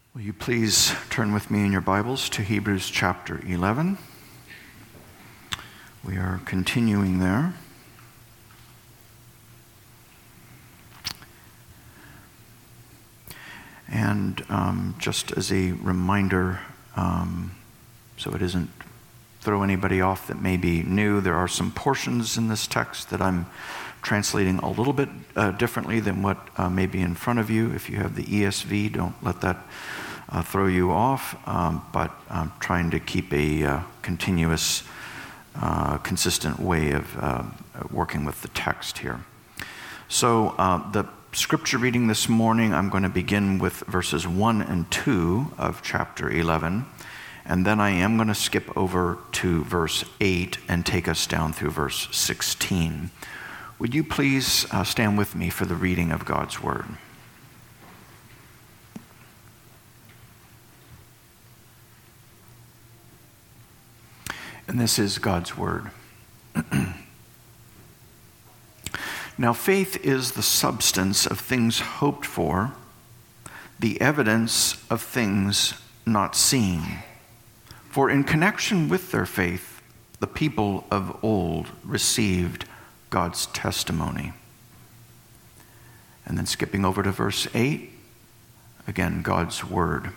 Will you please turn with me in your Bibles to Hebrews chapter 11? We are continuing there. And just as a reminder, so it isn't throw anybody off that may be new, there are some portions in this text that I'm translating a little bit differently than what may be in front of you. If you have the ESV, don't let that throw you off, but I'm trying to keep a continuous, consistent way of working with the text here. So the scripture reading this morning, I'm going to begin with verses 1 and 2 of chapter 11, and then I am going to skip over to verse 8 and take us down through verse 16. Would you please stand with me for the reading of God's word? And this is God's word. Now faith is the substance of things hoped for, the evidence of things not seen. For in connection with their faith, the people of old received God's testimony. And then skipping over to verse 8, again, God's word.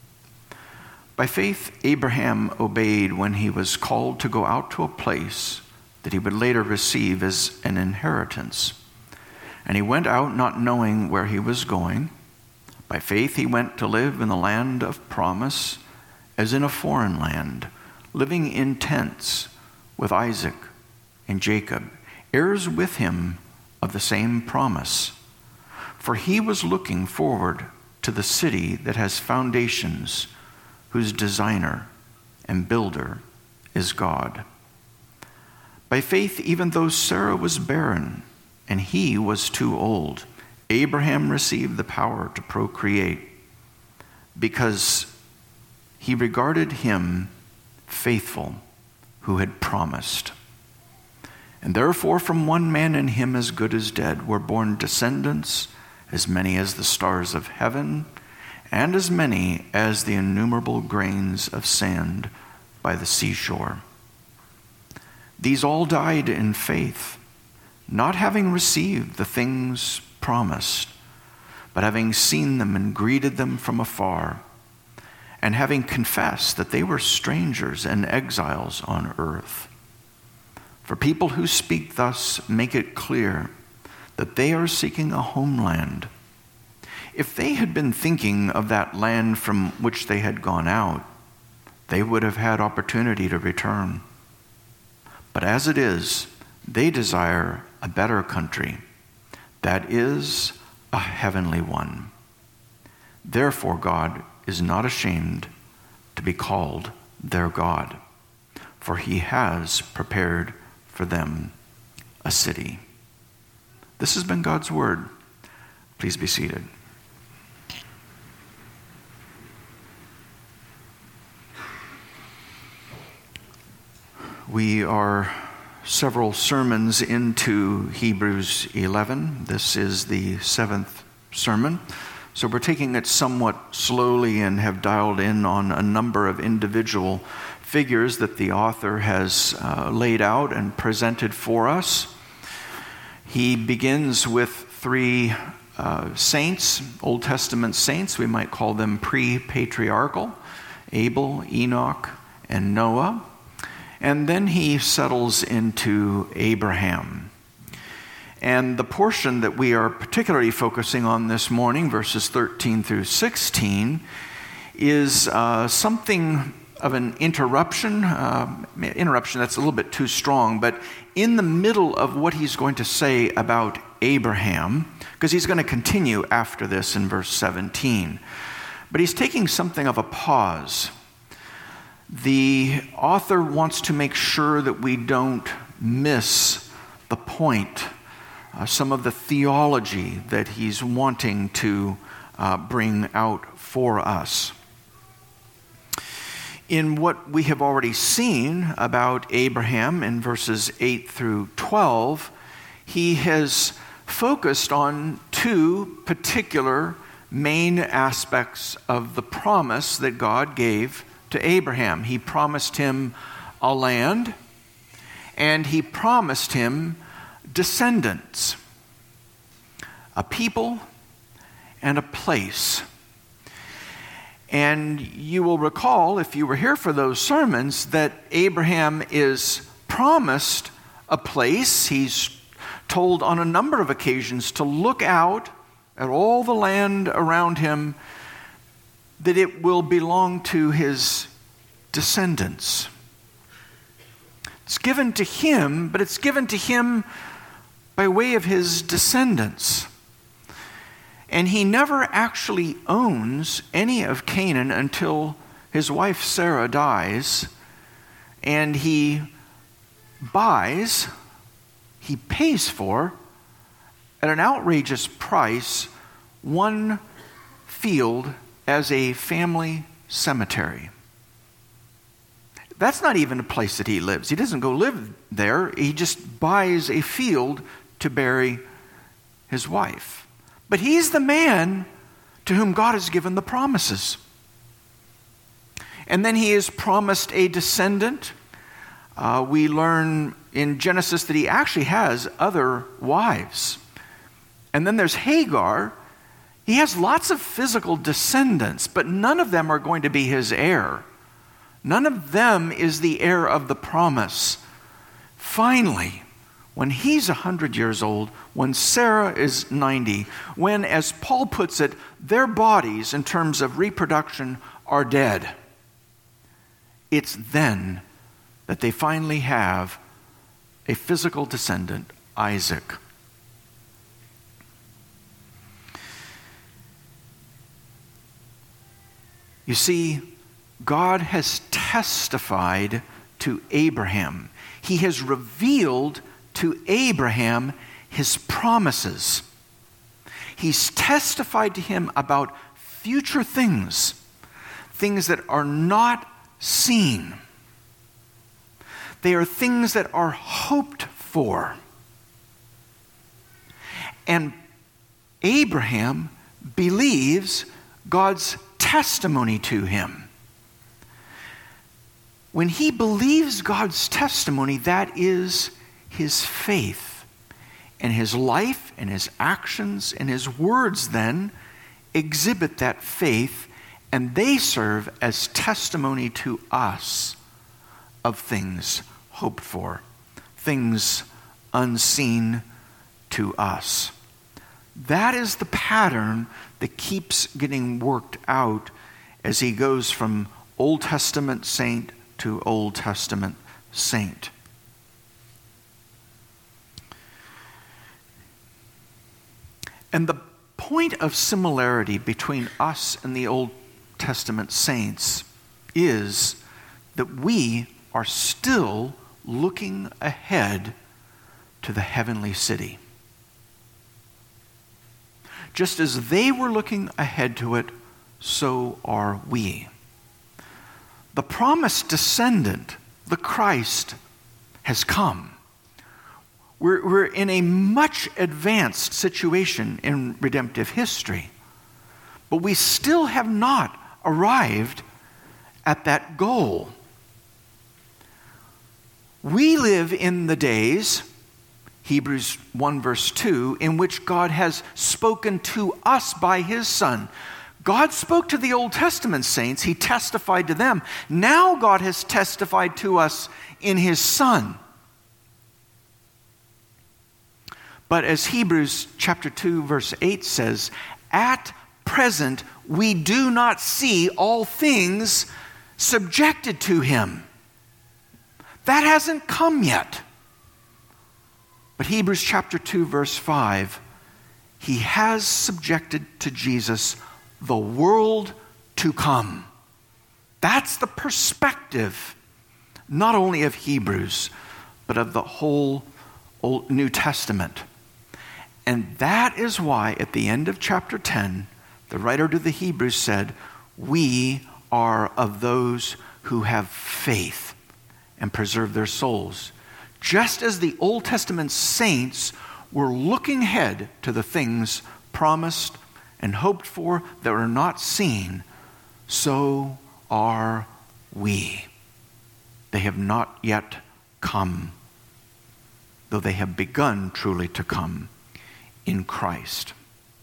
By faith, Abraham obeyed when he was called to go out to a place that he would later receive as an inheritance. And he went out not knowing where he was going. By faith, he went to live in the land of promise, as in a foreign land, living in tents with Isaac and Jacob, heirs with him of the same promise. For he was looking forward to the city that has foundations, whose designer and builder is God. By faith, even though Sarah was barren and he was too old, Abraham received the power to procreate because he regarded him faithful who had promised. And therefore, from one man and him as good as dead were born descendants, as many as the stars of heaven, and as many as the innumerable grains of sand by the seashore. These all died in faith, not having received the things promised, but having seen them and greeted them from afar, and having confessed that they were strangers and exiles on earth. For people who speak thus make it clear that they are seeking a homeland. If they had been thinking of that land from which they had gone out, they would have had opportunity to return. But as it is, they desire a better country, that is, a heavenly one. Therefore, God is not ashamed to be called their God, for he has prepared for them a city. This has been God's word. Please be seated. We are several sermons into Hebrews 11. This is the 7th sermon. So we're taking it somewhat slowly and have dialed in on a number of individual figures that the author has laid out and presented for us. He begins with three saints, Old Testament saints. We might call them pre-patriarchal: Abel, Enoch, and Noah. And then he settles into Abraham. And the portion that we are particularly focusing on this morning, verses 13 through 16, is something of an interruption. Interruption, that's a little bit too strong, but in the middle of what he's going to say about Abraham, because he's going to continue after this in verse 17. But he's taking something of a pause. The author wants to make sure that we don't miss the point, some of the theology that he's wanting to bring out for us. In what we have already seen about Abraham in verses 8 through 12, he has focused on two particular main aspects of the promise that God gave to Abraham. He promised him a land, and he promised him descendants, a people, and a place. And you will recall, if you were here for those sermons, that Abraham is promised a place. He's told on a number of occasions to look out at all the land around him, that it will belong to his descendants. It's given to him, but it's given to him by way of his descendants. And he never actually owns any of Canaan until his wife Sarah dies, and he pays for, at an outrageous price, one field as a family cemetery. That's not even a place that he lives. He doesn't go live there. He just buys a field to bury his wife. But he's the man to whom God has given the promises. And then he is promised a descendant. We learn in Genesis that he actually has other wives. And then there's Hagar. He has lots of physical descendants, but none of them are going to be his heir. None of them is the heir of the promise. Finally, when he's 100 years old, when Sarah is 90, when, as Paul puts it, their bodies in terms of reproduction are dead, it's then that they finally have a physical descendant, Isaac. You see, God has testified to Abraham. He has revealed to Abraham his promises. He's testified to him about future things, things that are not seen. They are things that are hoped for. And Abraham believes God's testimony to him. When he believes God's testimony, that is his faith. And his life and his actions and his words then exhibit that faith, and they serve as testimony to us of things hoped for, things unseen to us. That is the pattern that keeps getting worked out as he goes from Old Testament saint to Old Testament saint. And the point of similarity between us and the Old Testament saints is that we are still looking ahead to the heavenly city. Just as they were looking ahead to it, so are we. The promised descendant, the Christ, has come. We're in a much advanced situation in redemptive history, but we still have not arrived at that goal. We live in the days, Hebrews 1 verse 2, in which God has spoken to us by his Son. God spoke to the Old Testament saints. He testified to them. Now God has testified to us in his Son. But as Hebrews chapter 2 verse 8 says, at present we do not see all things subjected to him. That hasn't come yet. But Hebrews chapter 2 verse 5, he has subjected to Jesus the world to come. That's the perspective, not only of Hebrews, but of the whole New Testament. And that is why at the end of chapter 10, the writer to the Hebrews said, we are of those who have faith and preserve their souls. Just as the Old Testament saints were looking ahead to the things promised and hoped for that are not seen, so are we. They have not yet come, though they have begun truly to come in Christ.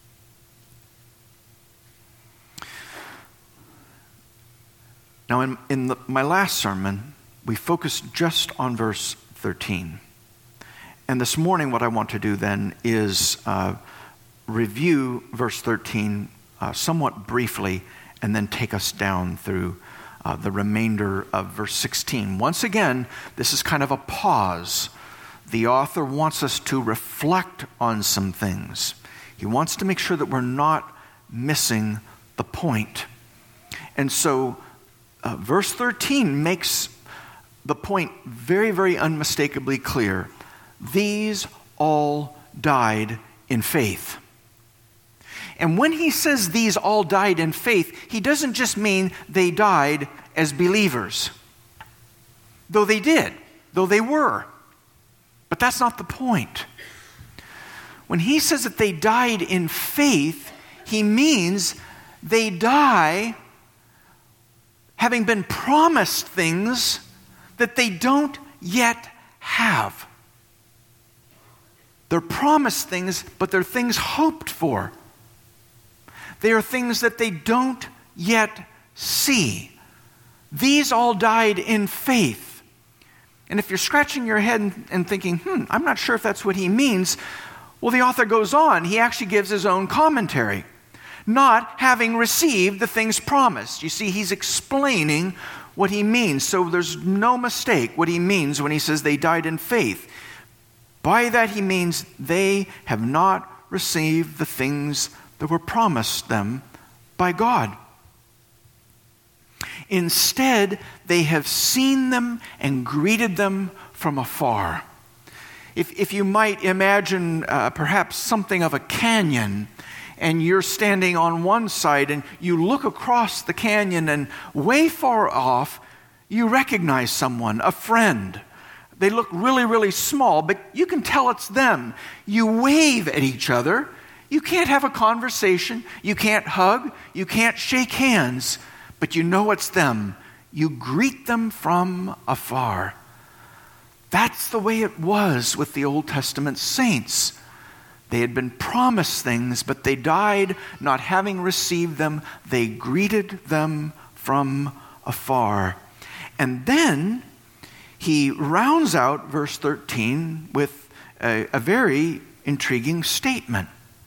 Now, in my last sermon, we focused just on verse 13. And this morning, what I want to do then is review verse 13 somewhat briefly and then take us down through the remainder of verse 16. Once again, this is kind of a pause. The author wants us to reflect on some things. He wants to make sure that we're not missing the point. And so verse 13 makes the point very, very unmistakably clear. These all died in faith. And when he says these all died in faith, he doesn't just mean they died as believers. Though they did, though they were. But that's not the point. When he says that they died in faith, he means they die having been promised things that they don't yet have. They're promised things, but they're things hoped for. They are things that they don't yet see. These all died in faith. And if you're scratching your head and thinking, I'm not sure if that's what he means, well, the author goes on. He actually gives his own commentary. Not having received the things promised. You see, he's explaining what he means. So there's no mistake what he means when he says they died in faith. By that he means they have not received the things that were promised them by God. Instead, they have seen them and greeted them from afar. If you might imagine perhaps something of a canyon, and you're standing on one side and you look across the canyon, and way far off, you recognize someone, a friend. They look really, really small, but you can tell it's them. You wave at each other. You can't have a conversation. You can't hug. You can't shake hands, but you know it's them. You greet them from afar. That's the way it was with the Old Testament saints. They had been promised things, but they died not having received them. They greeted them from afar. And then he rounds out verse 13 with a very intriguing statement.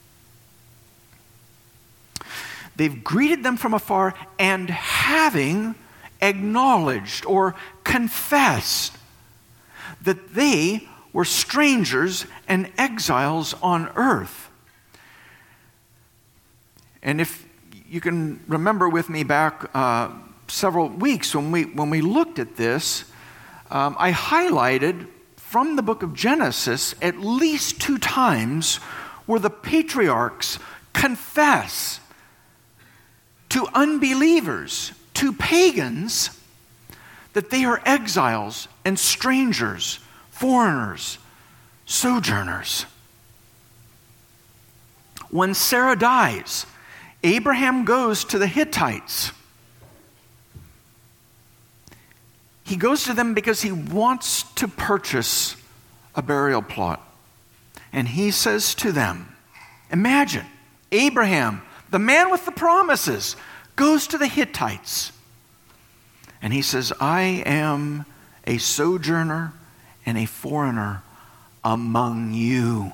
They've greeted them from afar, and having acknowledged or confessed that they were strangers and exiles on earth. And if you can remember with me back several weeks when we looked at this, I highlighted from the book of Genesis at least 2 times where the patriarchs confess to unbelievers, to pagans, that they are exiles and strangers, foreigners, sojourners. When Sarah dies, Abraham goes to the Hittites. He goes to them because he wants to purchase a burial plot. And he says to them, imagine, Abraham, the man with the promises, goes to the Hittites. And he says, I am a sojourner and a foreigner among you.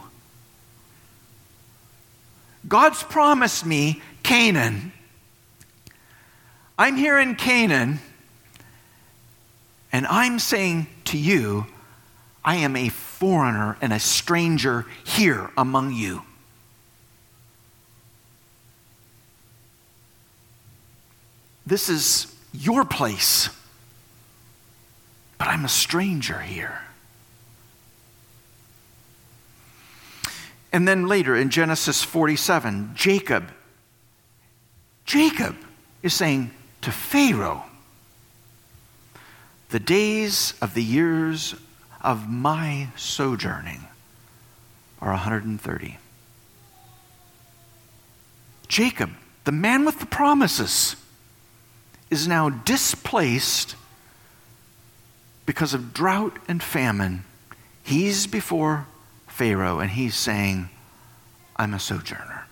God's promised me Canaan. I'm here in Canaan, and I'm saying to you, I am a foreigner and a stranger here among you. This is your place, but I'm a stranger here. And then later in Genesis 47, Jacob is saying to Pharaoh, the days of the years of my sojourning are 130. Jacob, the man with the promises, is now displaced because of drought and famine. He's before Pharaoh and he's saying, I'm a sojourner.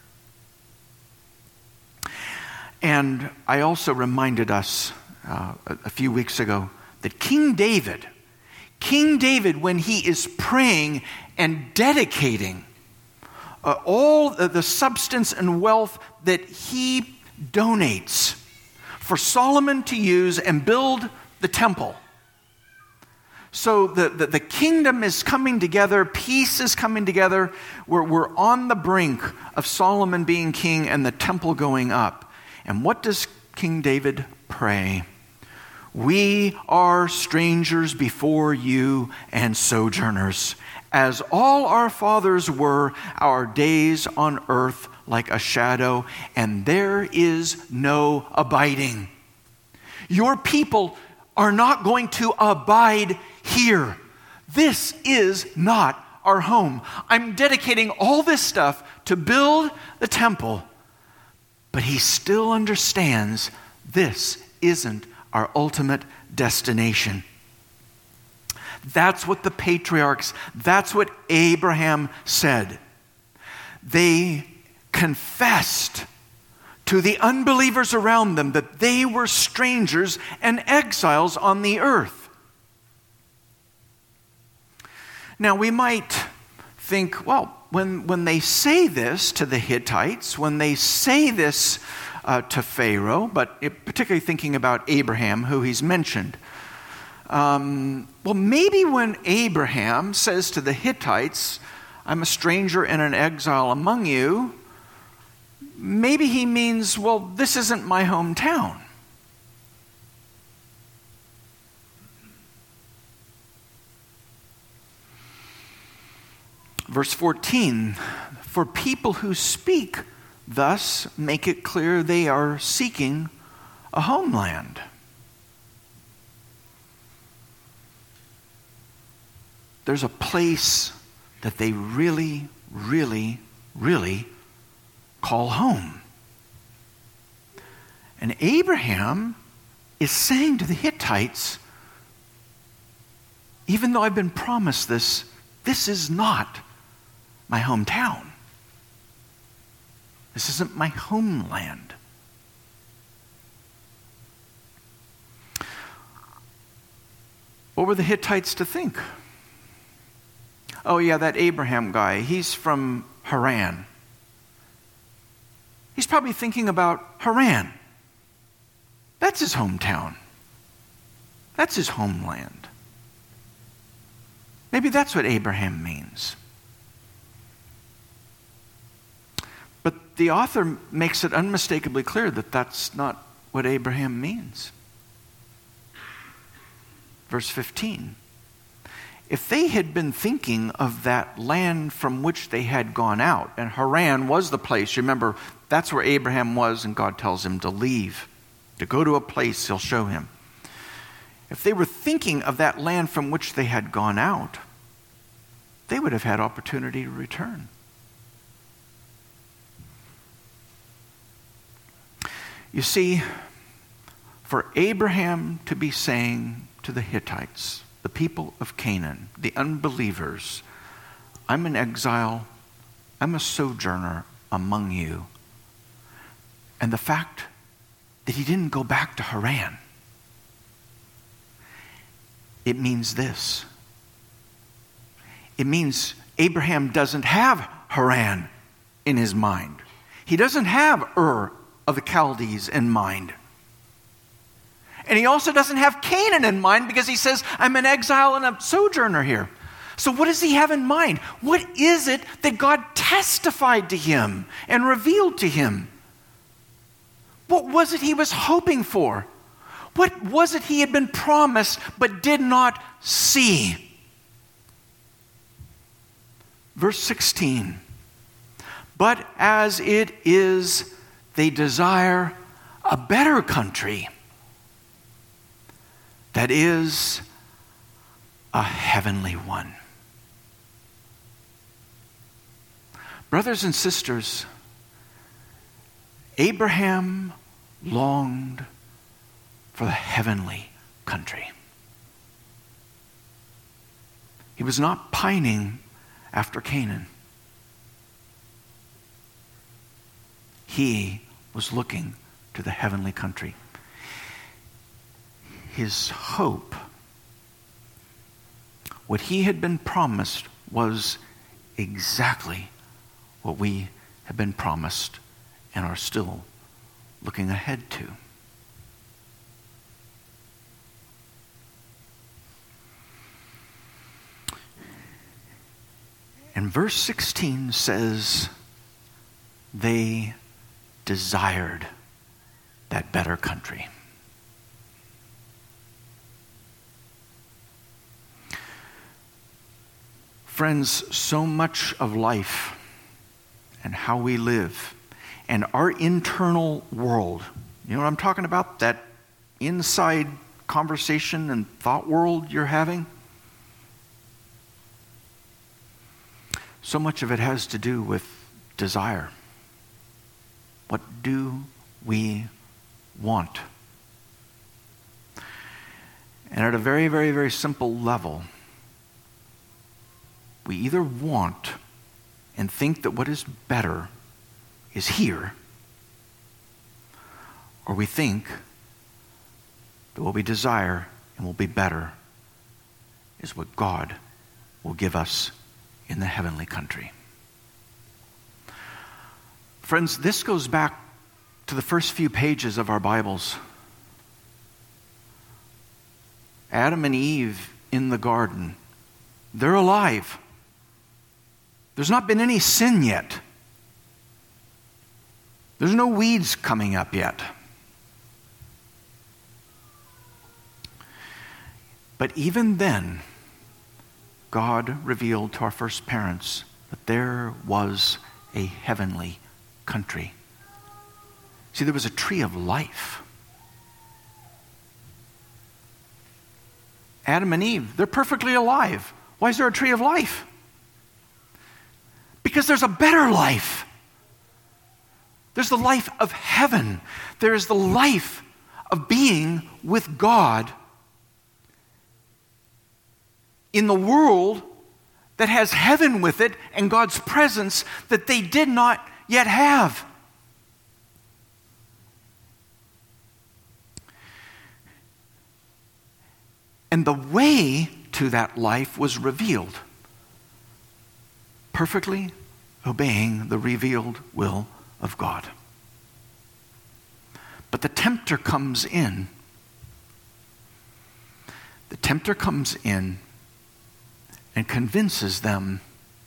And I also reminded us a few weeks ago that King David, when he is praying and dedicating all the substance and wealth that he donates for Solomon to use and build the temple. So the kingdom is coming together, peace is coming together. We're on the brink of Solomon being king and the temple going up. And what does King David pray? We are strangers before you and sojourners. As all our fathers were, our days on earth like a shadow, and there is no abiding. Your people are not going to abide here. This is not our home. I'm dedicating all this stuff to build the temple, but he still understands this isn't our ultimate destination. That's what the patriarchs, that's what Abraham said. They confessed to the unbelievers around them that they were strangers and exiles on the earth. Now we might think, well, when they say this to the Hittites, when they say this to Pharaoh, but particularly thinking about Abraham, who he's mentioned, well, maybe when Abraham says to the Hittites, I'm a stranger and an exile among you, maybe he means, well, this isn't my hometown. Verse 14, for people who speak thus make it clear they are seeking a homeland. There's a place that they really, really, really call home. And Abraham is saying to the Hittites, even though I've been promised this, this is not my hometown. This isn't my homeland. What were the Hittites to think? Oh yeah, that Abraham guy, he's from Haran. He's probably thinking about Haran. That's his hometown. That's his homeland. Maybe that's what Abraham means. But the author makes it unmistakably clear that that's not what Abraham means. Verse 15. If they had been thinking of that land from which they had gone out, and Haran was the place, remember, that's where Abraham was, and God tells him to leave, to go to a place he'll show him. If they were thinking of that land from which they had gone out, they would have had opportunity to return. You see, for Abraham to be saying to the Hittites, the people of Canaan, the unbelievers, I'm an exile, I'm a sojourner among you. And the fact that he didn't go back to Haran, it means this. It means Abraham doesn't have Haran in his mind. He doesn't have Ur of the Chaldees in mind. And he also doesn't have Canaan in mind because he says, I'm an exile and a sojourner here. So what does he have in mind? What is it that God testified to him and revealed to him? What was it he was hoping for? What was it he had been promised but did not see? Verse 16. But as it is, they desire a better country. That is a heavenly one. Brothers and sisters, Abraham longed for the heavenly country. He was not pining after Canaan. He was looking to the heavenly country. His hope, what he had been promised, was exactly what we have been promised and are still looking ahead to. And verse 16 says, they desired that better country. Friends, so much of life and how we live and our internal world, you know what I'm talking about? That inside conversation and thought world you're having? So much of it has to do with desire. What do we want? And at a very, very, very simple level, we either want and think that what is better is here, or we think that what we desire and will be better is what God will give us in the heavenly country. Friends, this goes back to the first few pages of our Bibles. Adam and Eve in the garden, they're alive. There's not been any sin yet. There's no weeds coming up yet. But even then, God revealed to our first parents that there was a heavenly country. See, there was a tree of life. Adam and Eve, they're perfectly alive. Why is there a tree of life? Because there's a better life. There's the life of heaven. There is the life of being with God in the world that has heaven with it and God's presence that they did not yet have. And the way to that life was revealed, perfectly obeying the revealed will of God. But the tempter comes in. The tempter comes in and convinces them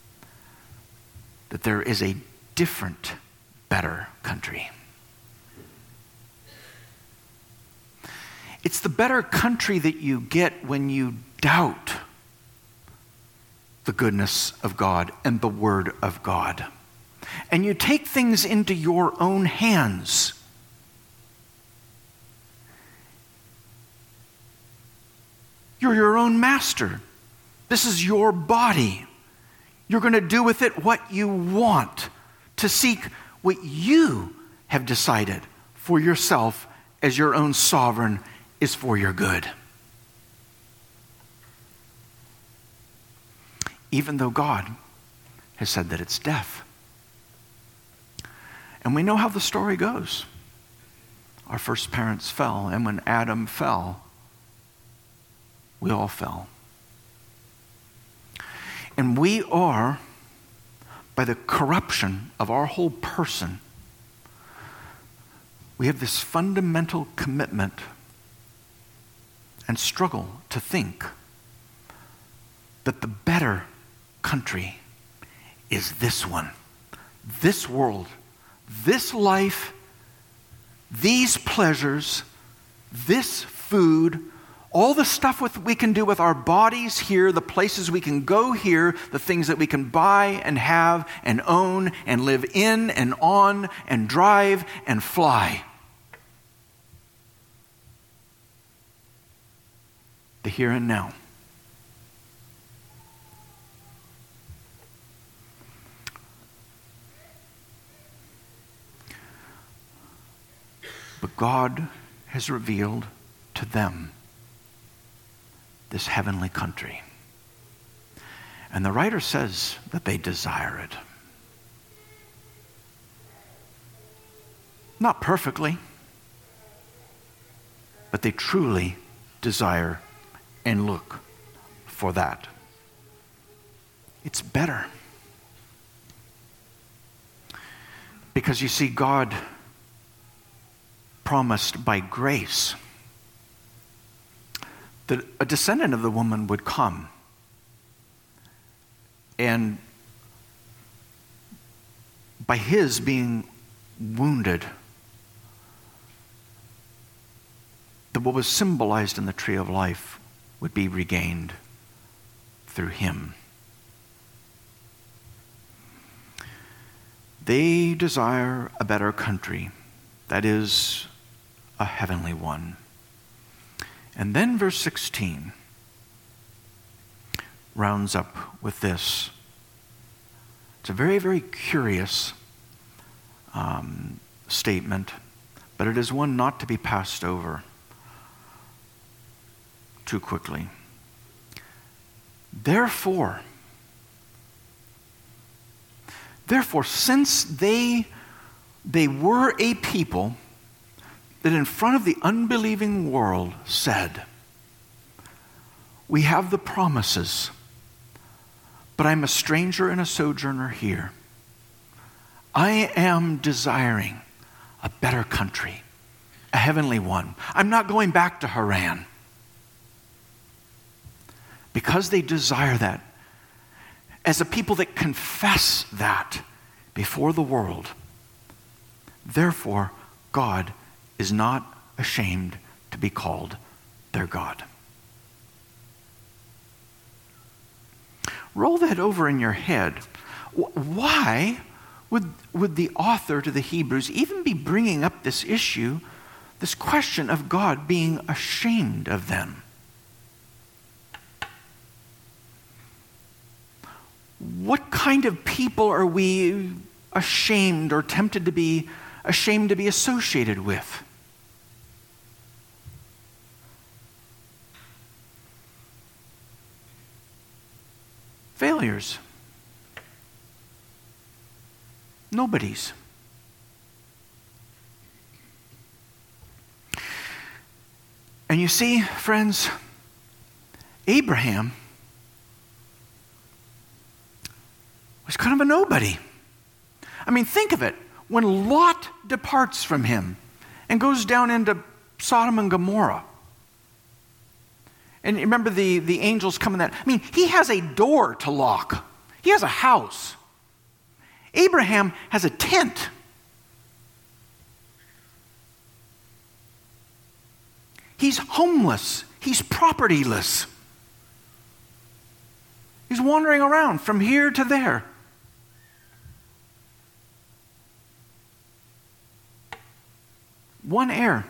that there is a different, better country. It's the better country that you get when you doubt the goodness of God and the Word of God. And you take things into your own hands. You're your own master. This is your body. You're going to do with it what you want, to seek what you have decided for yourself as your own sovereign is for your good. Even though God has said that it's death. And we know how the story goes. Our first parents fell, and when Adam fell, we all fell. And we are, by the corruption of our whole person, we have this fundamental commitment and struggle to think that the better country is this one, this world, this life, these pleasures, this food, all the stuff we can do with our bodies here, the places we can go here, the things that we can buy and have and own and live in and on and drive and fly. The here and now. But God has revealed to them this heavenly country. And the writer says that they desire it. Not perfectly, but they truly desire and look for that. It's better. Because you see, God promised by grace that a descendant of the woman would come, and by his being wounded, that what was symbolized in the tree of life would be regained through him. They desire a better country, that is, a heavenly one. And then verse 16 rounds up with this. It's a very, very curious statement, but it is one not to be passed over too quickly. Therefore, since they were a people that in front of the unbelieving world said, we have the promises, but I'm a stranger and a sojourner here. I am desiring a better country, a heavenly one. I'm not going back to Haran. Because they desire that, as a people that confess that before the world, therefore God is not ashamed to be called their God. Roll that over in your head. Why would the author to the Hebrews even be bringing up this issue, this question of God being ashamed of them? What kind of people are we ashamed or tempted to be ashamed to be associated with? Failures. Nobodies. And you see, friends, Abraham was kind of a nobody. I mean, think of it. When Lot departs from him and goes down into Sodom and Gomorrah, and remember the angels coming that. I mean, he has a door to lock. He has a house. Abraham has a tent. He's homeless. He's propertyless. He's wandering around from here to there. One heir.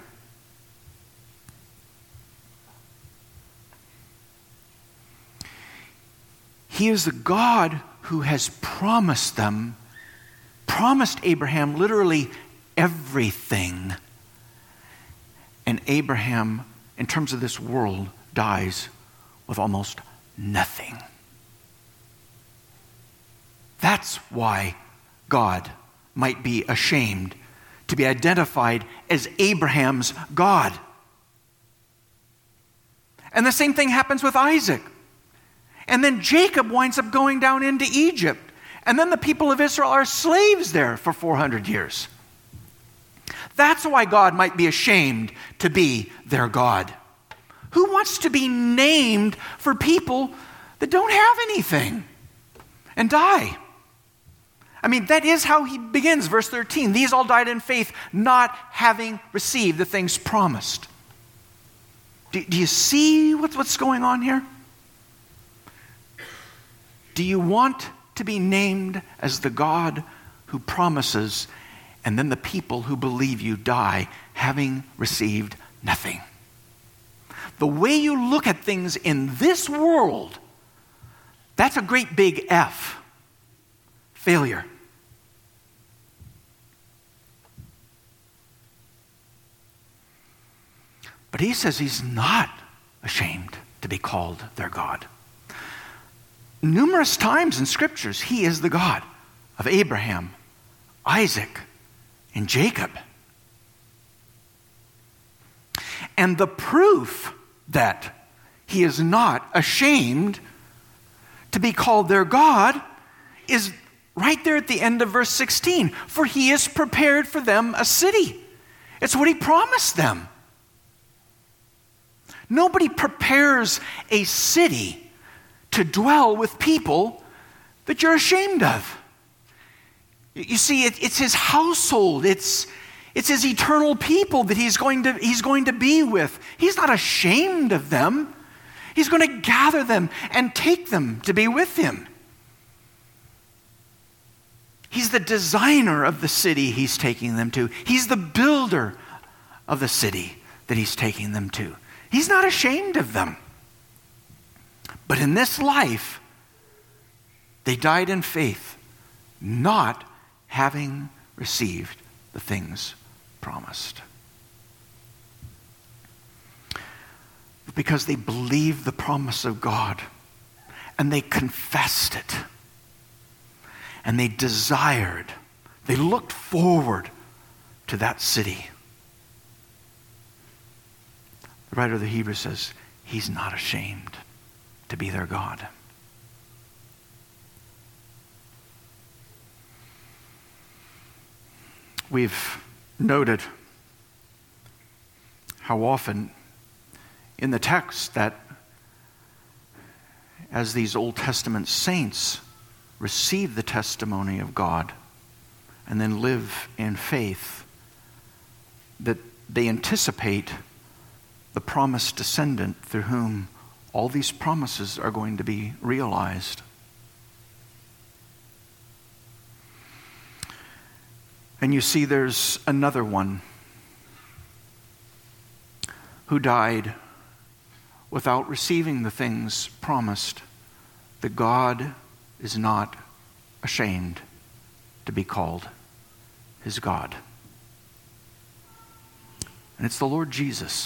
He is the God who has promised Abraham literally everything. And Abraham, in terms of this world, dies with almost nothing. That's why God might be ashamed to be identified as Abraham's God. And the same thing happens with Isaac. And then Jacob winds up going down into Egypt. And then the people of Israel are slaves there for 400 years. That's why God might be ashamed to be their God. Who wants to be named for people that don't have anything and die? I mean, that is how he begins, verse 13. These all died in faith, not having received the things promised. Do you see what's going on here? Do you want to be named as the God who promises, and then the people who believe you die having received nothing? The way you look at things in this world, that's a great big F. Failure. But he says he's not ashamed to be called their God. Numerous times in scriptures, he is the God of Abraham, Isaac, and Jacob. And the proof that he is not ashamed to be called their God is right there at the end of verse 16. For he has prepared for them a city. It's what he promised them. Nobody prepares a city to dwell with people that you're ashamed of. You see, it's his household. It's his eternal people that he's going to be with. He's not ashamed of them. He's going to gather them and take them to be with him. He's the designer of the city he's taking them to. He's the builder of the city that he's taking them to. He's not ashamed of them. But in this life, they died in faith, not having received the things promised. Because they believed the promise of God, and they confessed it, and they desired, they looked forward to that city. The writer of the Hebrews says, he's not ashamed to be their God. We've noted how often in the text that as these Old Testament saints receive the testimony of God and then live in faith, that they anticipate the promised descendant through whom all these promises are going to be realized. And you see there's another one who died without receiving the things promised, that God is not ashamed to be called his God. And it's the Lord Jesus.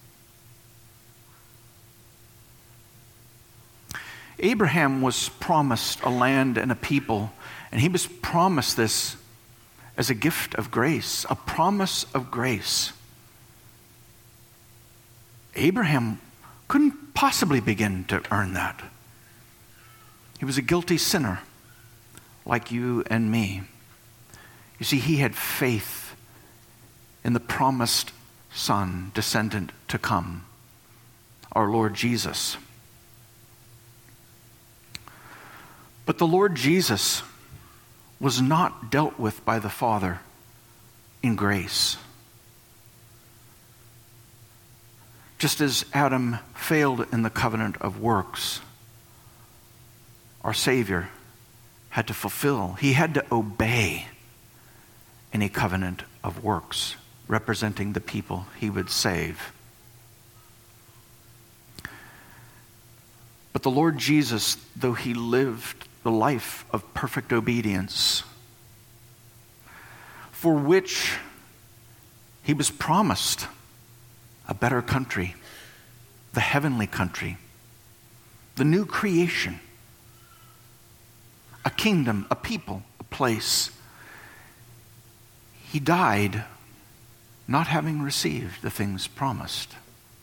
Abraham was promised a land and a people, and he was promised this as a gift of grace, a promise of grace. Abraham couldn't possibly begin to earn that. He was a guilty sinner like you and me. You see, he had faith in the promised Son, descendant to come, our Lord Jesus. But the Lord Jesus was not dealt with by the Father in grace. Just as Adam failed in the covenant of works, our Savior had to fulfill, he had to obey any covenant of works representing the people he would save. But the Lord Jesus, though he lived the life of perfect obedience, for which he was promised a better country, the heavenly country, the new creation, a kingdom, a people, a place. He died not having received the things promised.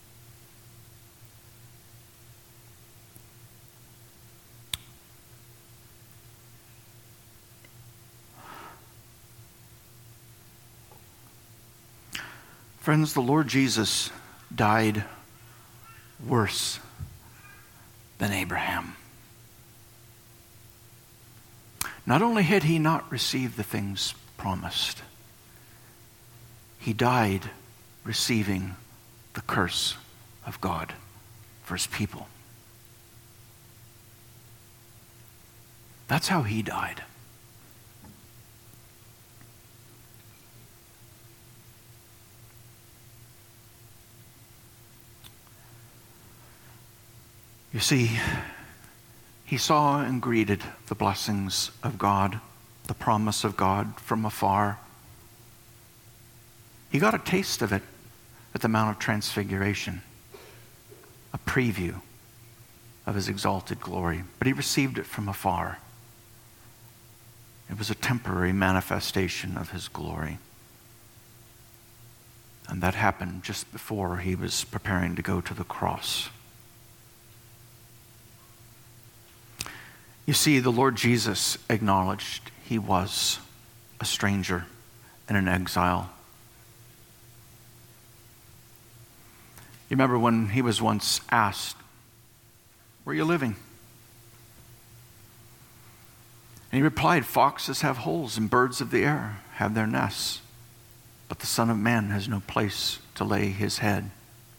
Friends, the Lord Jesus died worse than Abraham. Not only had he not received the things promised, he died receiving the curse of God for his people. That's how he died. You see, he saw and greeted the blessings of God, the promise of God from afar. He got a taste of it at the Mount of Transfiguration, a preview of his exalted glory. But he received it from afar. It was a temporary manifestation of his glory. And that happened just before he was preparing to go to the cross. You see, the Lord Jesus acknowledged he was a stranger and an exile. You remember when he was once asked, "Where are you living?" And he replied, "Foxes have holes and birds of the air have their nests, but the Son of Man has no place to lay his head."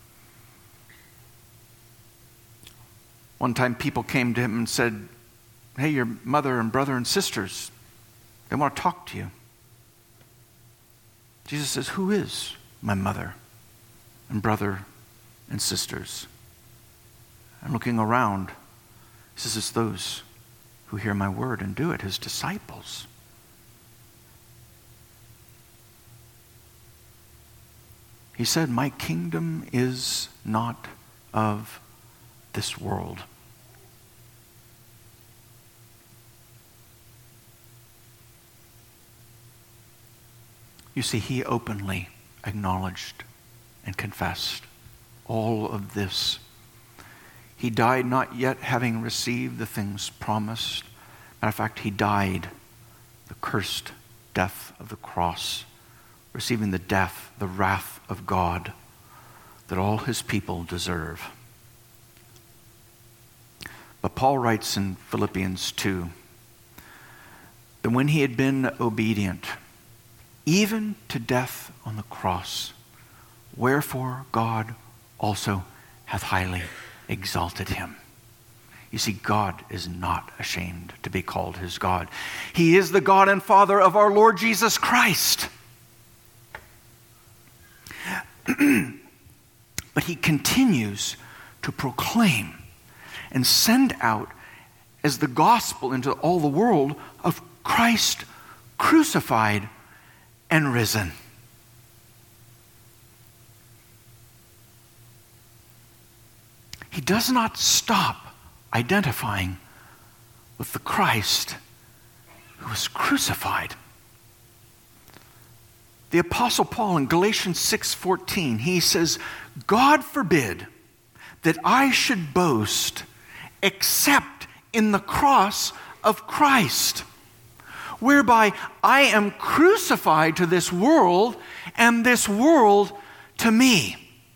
One time people came to him and said, "Hey, your mother and brother and sisters, they want to talk to you." Jesus says, "Who is my mother and brother and sisters?" And looking around, he says, "It's those who hear my word and do it," his disciples. He said, "My kingdom is not of this world." You see, he openly acknowledged and confessed all of this. He died not yet having received the things promised. Matter of fact, he died the cursed death of the cross, receiving the death, the wrath of God that all his people deserve. But Paul writes in Philippians 2 that when he had been obedient, even to death on the cross, wherefore God also hath highly exalted him. You see, God is not ashamed to be called his God. He is the God and Father of our Lord Jesus Christ. But he continues to proclaim and send out as the gospel into all the world of Christ crucified and risen. He does not stop identifying with the Christ who was crucified. The Apostle Paul in Galatians 6:14, he says, "God forbid that I should boast except in the cross of Christ, whereby I am crucified to this world and this world to me."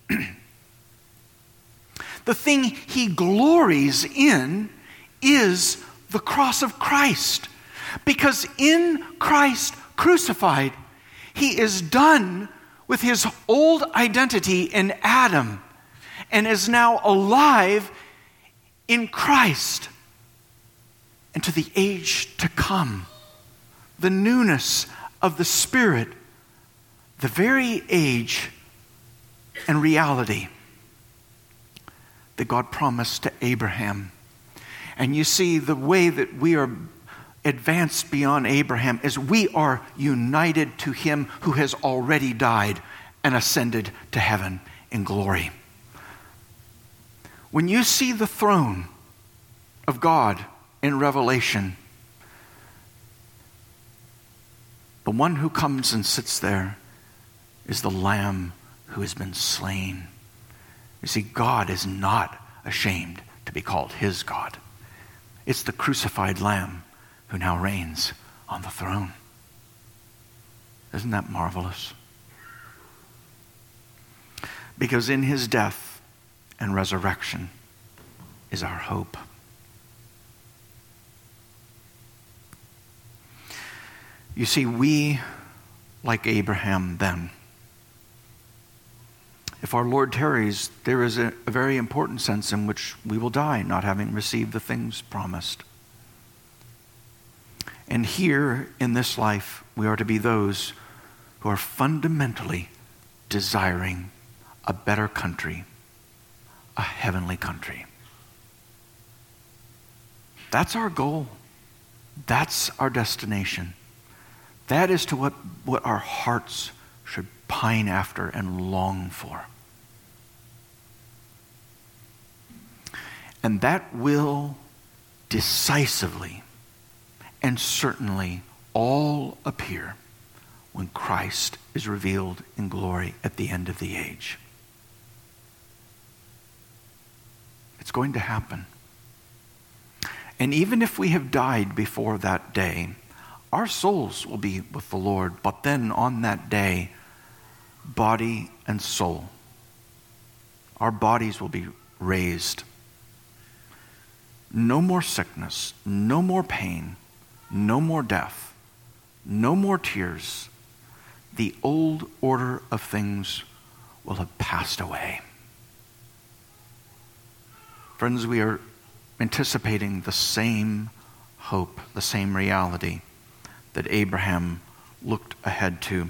The thing he glories in is the cross of Christ. Because in Christ crucified, he is done with his old identity in Adam and is now alive in Christ and to the age to come. The newness of the Spirit, the very age and reality that God promised to Abraham. And you see, the way that we are advanced beyond Abraham is we are united to him who has already died and ascended to heaven in glory. When you see the throne of God in Revelation, the one who comes and sits there is the Lamb who has been slain. You see, God is not ashamed to be called his God. It's the crucified Lamb who now reigns on the throne. Isn't that marvelous? Because in his death and resurrection is our hope. You see, we, like Abraham then, if our Lord tarries, there is a very important sense in which we will die, not having received the things promised. And here in this life, we are to be those who are fundamentally desiring a better country, a heavenly country. That's our goal. That's our destination. That is to what our hearts should pine after and long for. And that will decisively and certainly all appear when Christ is revealed in glory at the end of the age. It's going to happen. And even if we have died before that day, our souls will be with the Lord. But then on that day, body and soul, our bodies will be raised. No more sickness, no more pain, no more death, no more tears. The old order of things will have passed away. Friends, we are anticipating the same hope, the same reality that Abraham looked ahead to.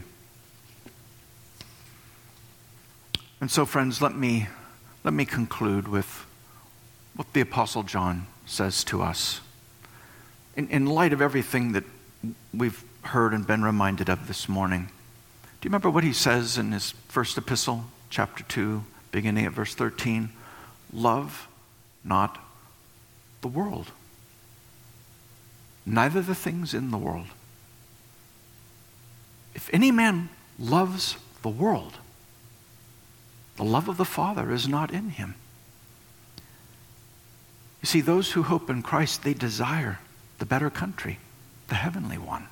And so, friends, let me conclude with what the Apostle John says to us. In light of everything that we've heard and been reminded of this morning, do you remember what he says in his first epistle, chapter 2, beginning at verse 13? Love not the world, neither the things in the world. If any man loves the world, the love of the Father is not in him. You see, those who hope in Christ, they desire the better country, the heavenly one.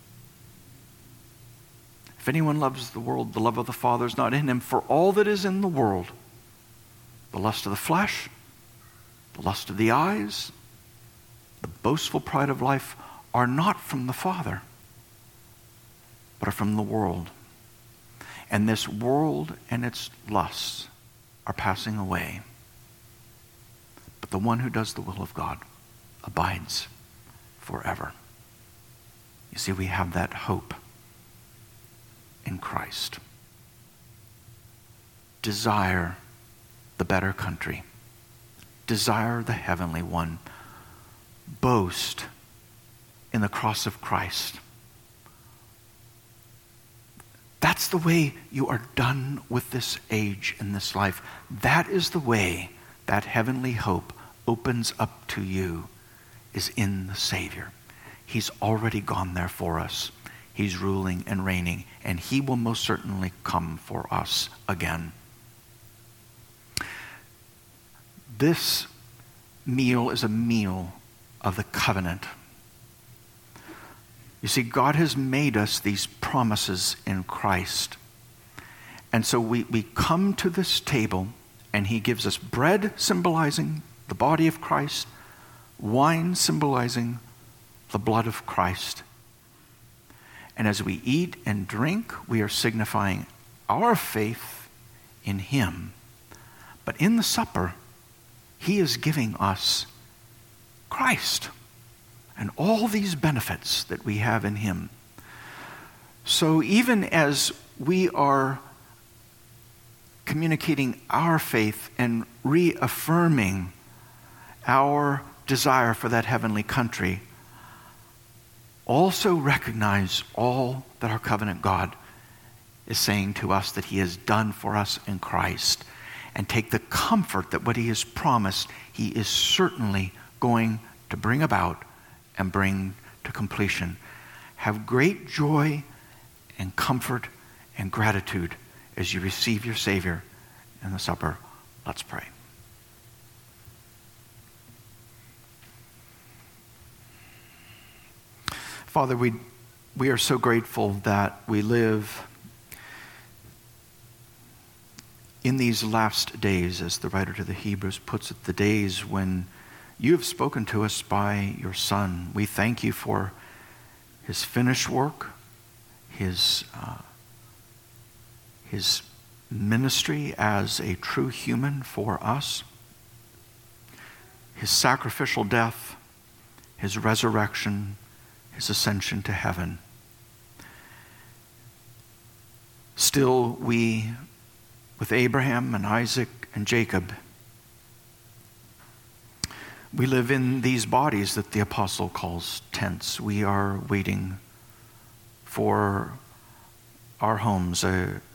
If anyone loves the world, the love of the Father is not in him. For all that is in the world, the lust of the flesh, the lust of the eyes, the boastful pride of life, are not from the Father, but are from the world. And this world and its lusts are passing away. But the one who does the will of God abides forever. You see, we have that hope in Christ. Desire the better country. Desire the heavenly one. Boast in the cross of Christ. That's the way you are done with this age and this life. That is the way that heavenly hope opens up to you, is in the Savior. He's already gone there for us. He's ruling and reigning, and he will most certainly come for us again. This meal is a meal of the covenant. You see, God has made us these promises in Christ. And so we come to this table, and he gives us bread symbolizing the body of Christ, wine symbolizing the blood of Christ. And as we eat and drink, we are signifying our faith in him. But in the supper, he is giving us Christ and all these benefits that we have in him. So even as we are communicating our faith and reaffirming our desire for that heavenly country, also recognize all that our covenant God is saying to us that he has done for us in Christ, and take the comfort that what he has promised, he is certainly going to bring about and bring to completion. Have great joy and comfort and gratitude as you receive your Savior in the supper. Let's pray. Father, we are so grateful that we live in these last days, as the writer to the Hebrews puts it, the days when you have spoken to us by your Son. We thank you for his finished work, his ministry as a true human for us, his sacrificial death, his resurrection, his ascension to heaven. Still, we, with Abraham and Isaac and Jacob, we live in these bodies that the apostle calls tents. We are waiting for our homes,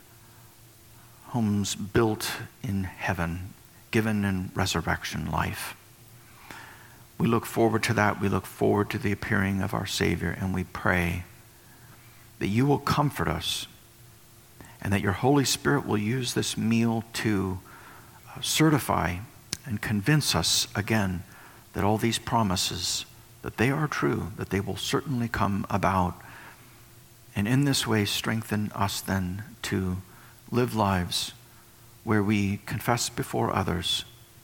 homes built in heaven, given in resurrection life. We look forward to that. We look forward to the appearing of our Savior, and we pray that you will comfort us and that your Holy Spirit will use this meal to certify and convince us again that all these promises, that they are true, that they will certainly come about, and in this way strengthen us then to live lives where we confess before others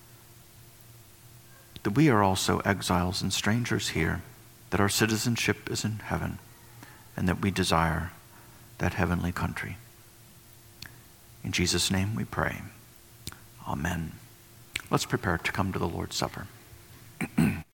that we are also exiles and strangers here, that our citizenship is in heaven, and that we desire that heavenly country. In Jesus' name we pray. Amen. Let's prepare to come to the Lord's Supper.